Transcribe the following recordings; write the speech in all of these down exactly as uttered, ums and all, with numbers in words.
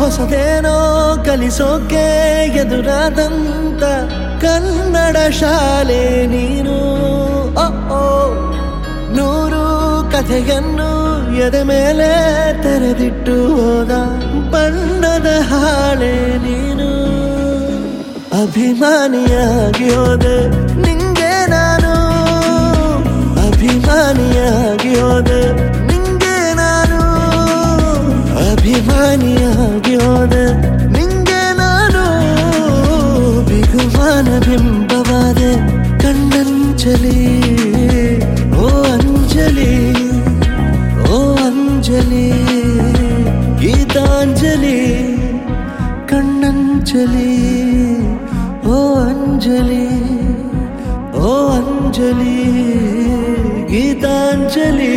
ಹೊಸದೇನೋ ಕಲಿಸೋಕೆ ಎದುರಾದಂತ ಕನ್ನಡ ಶಾಲೆ ನೀನು. ಓ ಓ ನೂರು ಕಥೆಯನ್ನು ಎದೆ ಮೇಲೆ ತೆರೆದಿಟ್ಟು ಹೋದ ಬಣ್ಣದ ಹಾಳೆ ನೀನು. ಅಭಿಮಾನಿಯಾಗಿ ಹೋದೆ ನಿಂಗೆ ನಾನು, ಅಭಿಮಾನಿಯಾಗಿ ಹೋದೆ ನಿಂಗೆ ನಾನು, ಅಭಿಮಾನಿಯಾಗಿ ಹೋದೆ ನಿಂಗೆ ನಾನು. ಬಿಗುಮಾನ ಬಿಂಬವಾದೆ ಕಣ್ಣಂಚಲಿ, ಓ ಅಂಜಲಿ ಓ ಅಂಜಲಿ, ಗೀತಾಂಜಲಿ ಕಣ್ಣಂಜಲಿ, ಓ ಅಂಜಲಿ ಓ ಅಂಜಲಿ, ಗೀತಾಂಜಲಿ.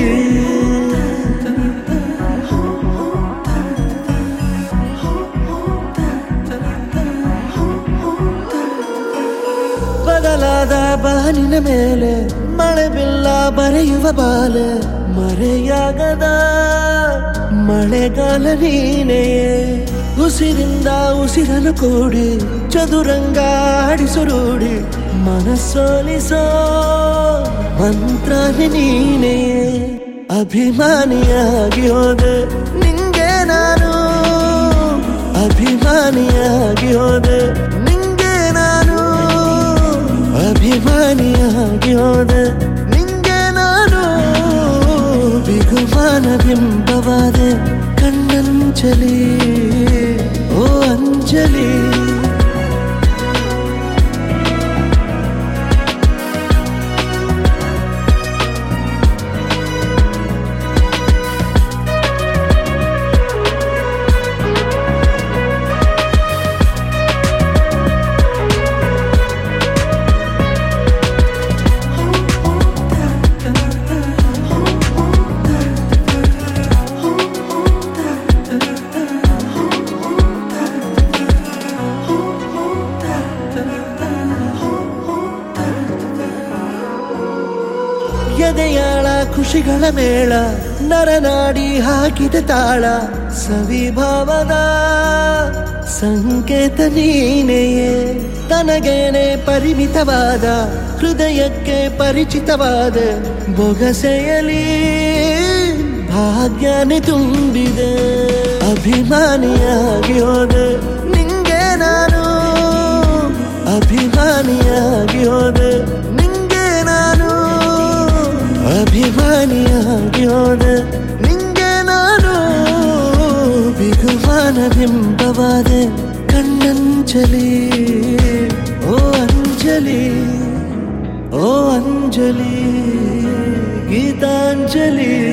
ಬದಲಾದ ಬಾನಿನ ಮೇಲೆ ಮಳೆ ಬಿಲ್ಲ ಬರೆಯುವ ಬಾಲೆ, ಮರೆಯಾಗದ ಮಳೆಗಾಲ ನೀನೆಯೇ. ಉಸಿರಿಂದ ಉಸಿರನ್ನು ಕೂಡಿ ಚದುರಂಗ ಆಡಿಸುರುಡಿ ಮನಸ್ಸೋಲಿಸೋ ಮಂತ್ರ ನೀನೆಯೇ. ಅಭಿಮಾನಿಯಾಗಿ ಹೋದೆ ನಿಂಗೆ ನಾನು, ಅಭಿಮಾನಿಯಾಗಿ ಹೋದೆ ನಿಂಗೆ ನಾನು, ಅಭಿಮಾನಿಯಾಗಿ ಹೋದೆ ನಿಂಗೆ ನಾನು. ಬಿಗುಮಾನ ಬಿಂಬವಾದೆ ಕಣ್ಣಂಜಲಿ, ಓ ಅಂಜಲಿ. ಎದೆಯಾಳ ಖುಷಿಗಳ ಮೇಳ, ನರನಾಡಿ ಹಾಕಿದ ತಾಳ, ಸವಿಭಾವದ ಸಂಕೇತ ನೀನೆಯೇ. ತನಗೇನೆ ಪರಿಮಿತವಾದ ಹೃದಯಕ್ಕೆ ಪರಿಚಿತವಾದ ಬೊಗಸೆಯಲಿ ಭಾಗ್ಯನೆ ತುಂಬಿದೆ. ಅಭಿಮಾನಿಯಾಗಿ ಹೋದೆ ನಿಂಗೆ ನಾನು, ಅಭಿಮಾನಿಯಾಗಿ ಹೋದೆ ನಿಂಗೆ ನಾನು, ಅಭಿಮಾನಿಯಾಗಿ ಹೋದೆ ನಿಂಗೆ ನಾನು. ಬಿಗುಮಾನ ಬಿಂಬವಾದೆ ಕಣ್ಣಂಜಲಿ, ಓ ಅಂಜಲಿ ಓ ಅಂಜಲಿ, ಗೀತಾಂಜಲಿ.